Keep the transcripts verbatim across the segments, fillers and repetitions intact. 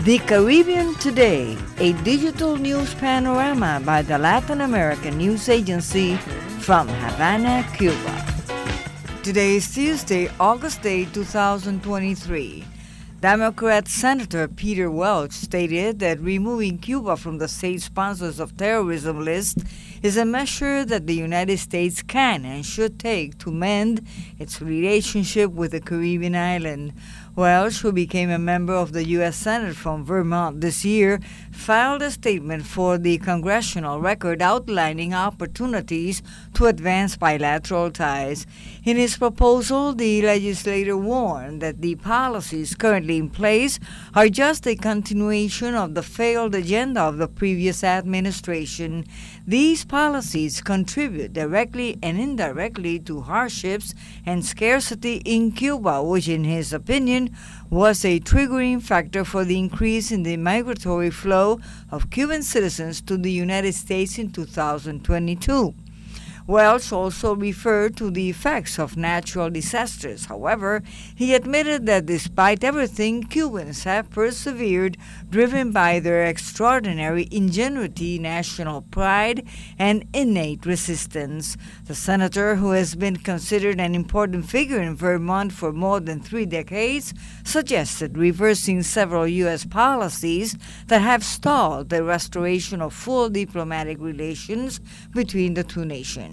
The Caribbean Today, a digital news panorama by the Latin American News Agency from Havana, Cuba. Today is Tuesday, August eighth, two thousand twenty-three. Democrat Senator Peter Welch stated that removing Cuba from the state sponsors of terrorism list is a measure that the United States can and should take to mend its relationship with the Caribbean island. Welch, who became a member of the U S Senate from Vermont this year, filed a statement for the congressional record outlining opportunities to advance bilateral ties. In his proposal, the legislator warned that the policies currently in place are just a continuation of the failed agenda of the previous administration. These policies contribute directly and indirectly to hardships and scarcity in Cuba, which, in his opinion, was a triggering factor for the increase in the migratory flow of Cuban citizens to the United States in two thousand twenty-two. Welch also referred to the effects of natural disasters. However, he admitted that despite everything, Cubans have persevered, driven by their extraordinary ingenuity, national pride, and innate resistance. The senator, who has been considered an important figure in Vermont for more than three decades, suggested reversing several U S policies that have stalled the restoration of full diplomatic relations between the two nations.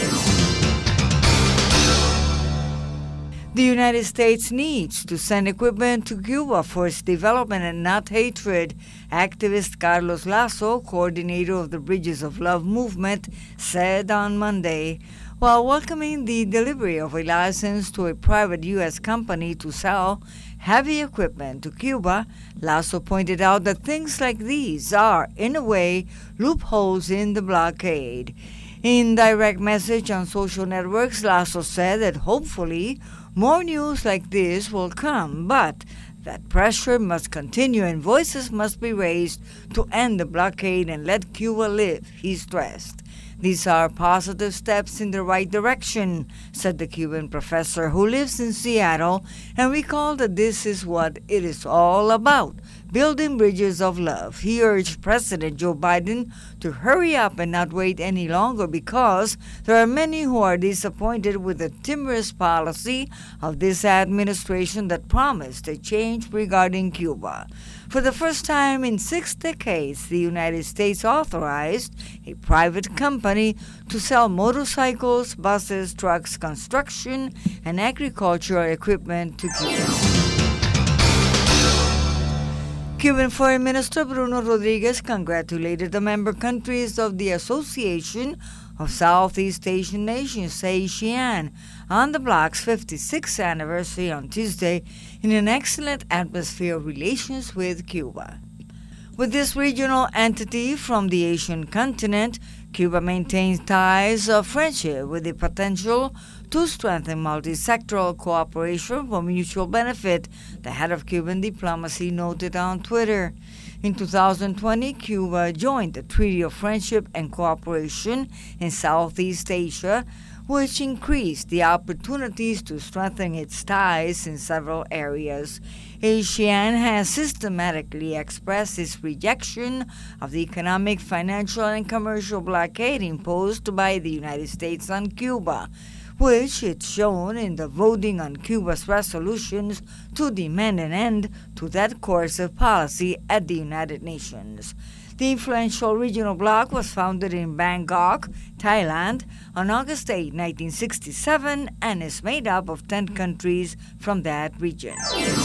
The United States needs to send equipment to Cuba for its development and not hatred, activist Carlos Lazo, coordinator of the Bridges of Love movement, said on Monday. While welcoming the delivery of a license to a private U S company to sell heavy equipment to Cuba, Lazo pointed out that things like these are, in a way, loopholes in the blockade. In direct message on social networks, Lazo said that hopefully more news like this will come, but that pressure must continue and voices must be raised to end the blockade and let Cuba live, he stressed. These are positive steps in the right direction, said the Cuban professor who lives in Seattle, and recalled that this is what it is all about, building bridges of love. He urged President Joe Biden to hurry up and not wait any longer because there are many who are disappointed with the timorous policy of this administration that promised a change regarding Cuba. For the first time in six decades, the United States authorized a private company to sell motorcycles, buses, trucks, construction, and agricultural equipment to Cuba. Cuban Foreign Minister Bruno Rodriguez congratulated the member countries of the Association of Southeast Asian Nations, ASEAN, on the bloc's fifty-sixth anniversary on Tuesday in an excellent atmosphere of relations with Cuba. With this regional entity from the Asian continent, Cuba maintains ties of friendship with the potential to strengthen multi-sectoral cooperation for mutual benefit, the head of Cuban diplomacy noted on Twitter. In two thousand twenty, Cuba joined the Treaty of Friendship and Cooperation in Southeast Asia, which increased the opportunities to strengthen its ties in several areas. ASEAN has systematically expressed its rejection of the economic, financial, and commercial blockade imposed by the United States on Cuba, which it's shown in the voting on Cuba's resolutions to demand an end to that course of policy at the United Nations. The influential regional bloc was founded in Bangkok, Thailand, on August eighth, nineteen sixty-seven, and is made up of ten countries from that region.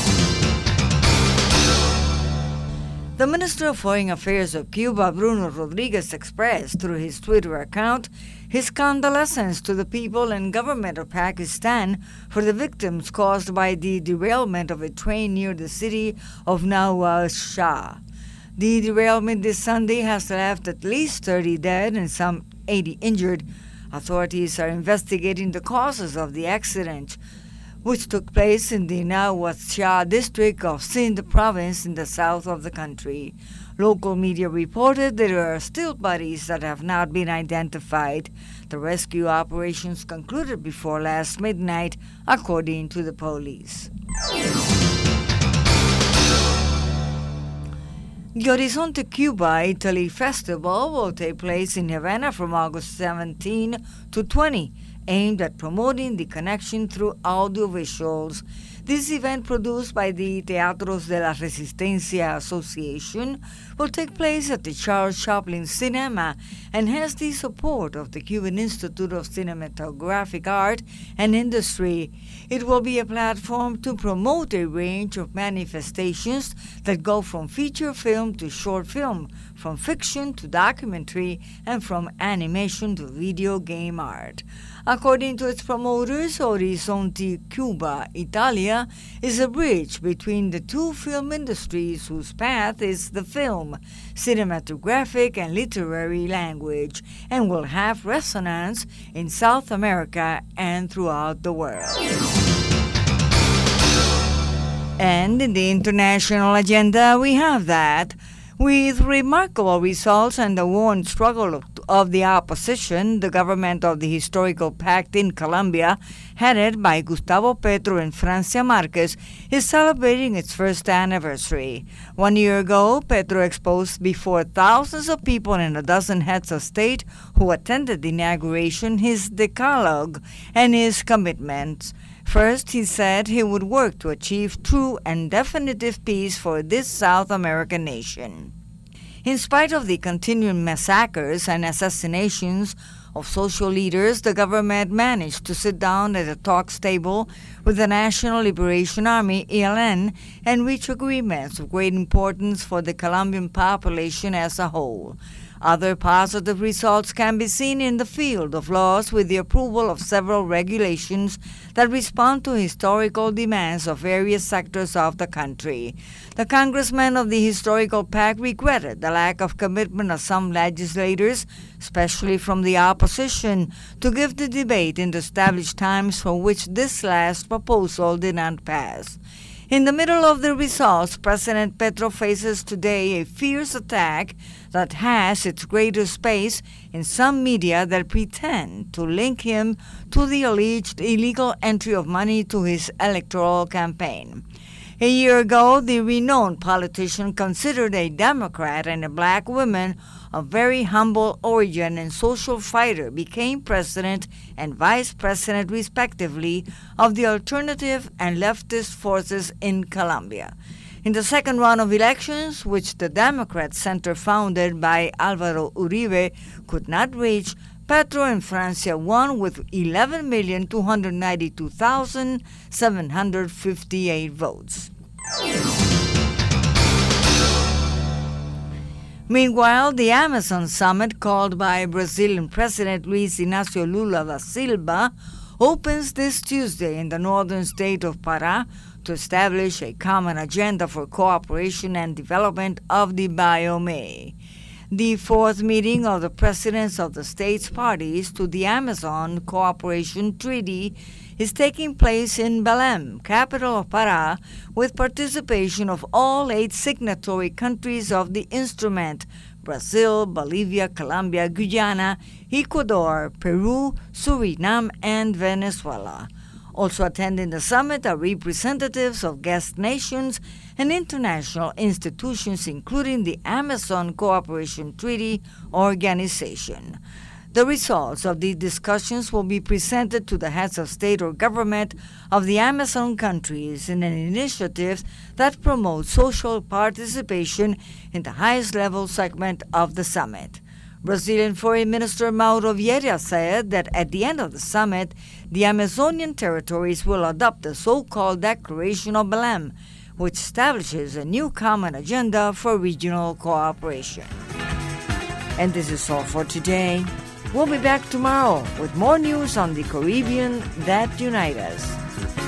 The Minister of Foreign Affairs of Cuba, Bruno Rodriguez, expressed through his Twitter account his condolences to the people and government of Pakistan for the victims caused by the derailment of a train near the city of Nawaz Shah. The derailment this Sunday has left at least thirty dead and some eighty injured. Authorities are investigating the causes of the accident, which took place in the Nawaz Shah district of Sindh province in the south of the country. Local media reported that there are still bodies that have not been identified. The rescue operations concluded before last midnight, according to the police. The Horizonte Cuba Italy Festival will take place in Havana from August seventeenth to twentieth, aimed at promoting the connection through audiovisuals. This event, produced by the Teatros de la Resistencia Association, will take place at the Charles Chaplin Cinema and has the support of the Cuban Institute of Cinematographic Art and Industry. It will be a platform to promote a range of manifestations that go from feature film to short film, from fiction to documentary, and from animation to video game art. According to its promoters, Horizonte Cuba Italia is a bridge between the two film industries whose path is the film, cinematographic and literary language, and will have resonance in South America and throughout the world. And in the international agenda, we have that. With remarkable results and the war and struggle of, of the opposition, the government of the historical pact in Colombia, headed by Gustavo Petro and Francia Marquez, is celebrating its first anniversary. One year ago, Petro exposed before thousands of people and a dozen heads of state who attended the inauguration his decalogue and his commitments. First, he said he would work to achieve true and definitive peace for this South American nation. In spite of the continuing massacres and assassinations of social leaders, the government managed to sit down at a talks table with the National Liberation Army, E L N, and reach agreements of great importance for the Colombian population as a whole. Other positive results can be seen in the field of laws with the approval of several regulations that respond to historical demands of various sectors of the country. The congressmen of the historical pact regretted the lack of commitment of some legislators, especially from the opposition, to give the debate in the established times for which this last proposal did not pass. In the middle of the results, President Petro faces today a fierce attack that has its greater space in some media that pretend to link him to the alleged illegal entry of money to his electoral campaign. A year ago, the renowned politician, considered a Democrat and a black woman of very humble origin and social fighter, became president and vice president, respectively, of the alternative and leftist forces in Colombia. In the second round of elections, which the Democrat Center founded by Álvaro Uribe could not reach, Petro and Francia won with eleven million two hundred ninety-two thousand seven hundred fifty-eight votes. Meanwhile, the Amazon Summit, called by Brazilian President Luiz Inácio Lula da Silva, opens this Tuesday in the northern state of Pará to establish a common agenda for cooperation and development of the biome. The fourth meeting of the presidents of the states parties to the Amazon Cooperation Treaty is taking place in Belém, capital of Pará, with participation of all eight signatory countries of the instrument: Brazil, Bolivia, Colombia, Guyana, Ecuador, Peru, Suriname, and Venezuela. Also attending the summit are representatives of guest nations and international institutions, including the Amazon Cooperation Treaty Organization. The results of these discussions will be presented to the heads of state or government of the Amazon countries in an initiative that promotes social participation in the highest level segment of the summit. Brazilian Foreign Minister Mauro Vieira said that at the end of the summit, the Amazonian territories will adopt the so-called Declaration of Belém, which establishes a new common agenda for regional cooperation. And this is all for today. We'll be back tomorrow with more news on the Caribbean that unite us.